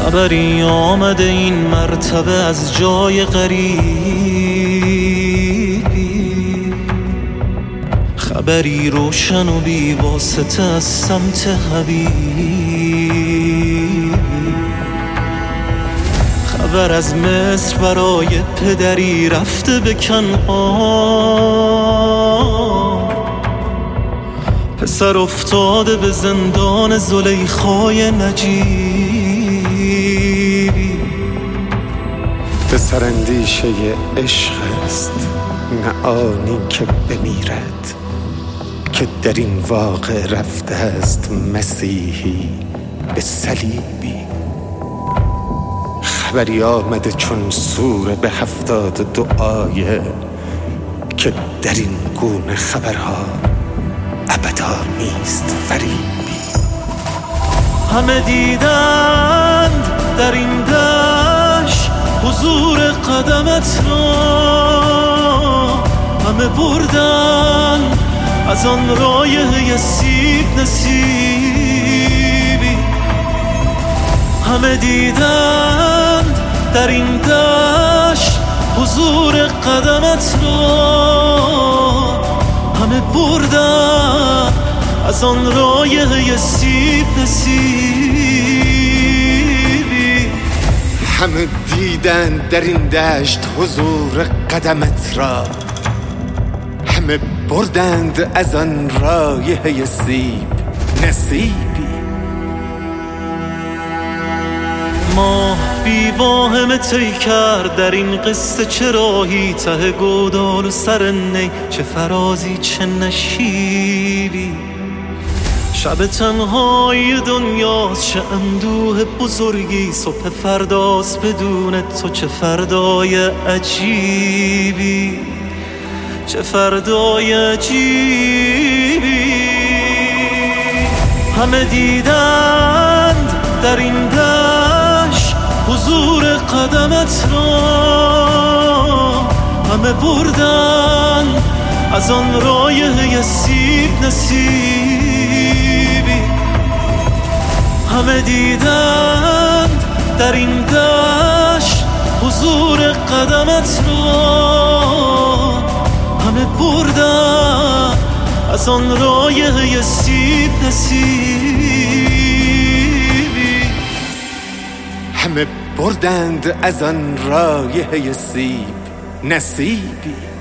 خبری آمده این مرتبه از جای غریبی، خبری روشن و بی واسطه از سمت حبیبی، خبر از مصر برای پدری رفته به کنعان، پسر افتاده به زندان زلیخای نجیبی. پسر اندیشه عشق است نه آنی که بمیرد، که در این واقع رفته است مسیحی به صلیبی. خبری آمده چون سوره به 72 آیه، که در این گونه خبرها ابدا نیست فریبی. همه دیدند در این دشت حضور قدمت را، همه بردن از آن رایحه سیب نصیبی. همه دیدند در این دشت حضور قدمت را، همه بردن از آن رایحه سیب نصیبی. همه دیدند در این دشت حضور قدمت را، همه بردند از آن رایحه سیب نصیبی. ماه بی واهمه طی کرد در این قصه، چه راهی ته گودال و سر نی، چه فرازی چه نشیبی. شب تنهایی دنیاست، چه اندوه بزرگی، صبح فرداست بدون تو، چه فردای عجیبی، چه فردای عجیبی. همه دیدند در این دشت حضور قدمت را، همه بردن از آن رایحه سیب نصیبی. همه دیدند در این دشت حضور قدمت را، همه بردن از آن رایحه سیب نصیبی. همه بردند از آن رایحه سیب نصیبی.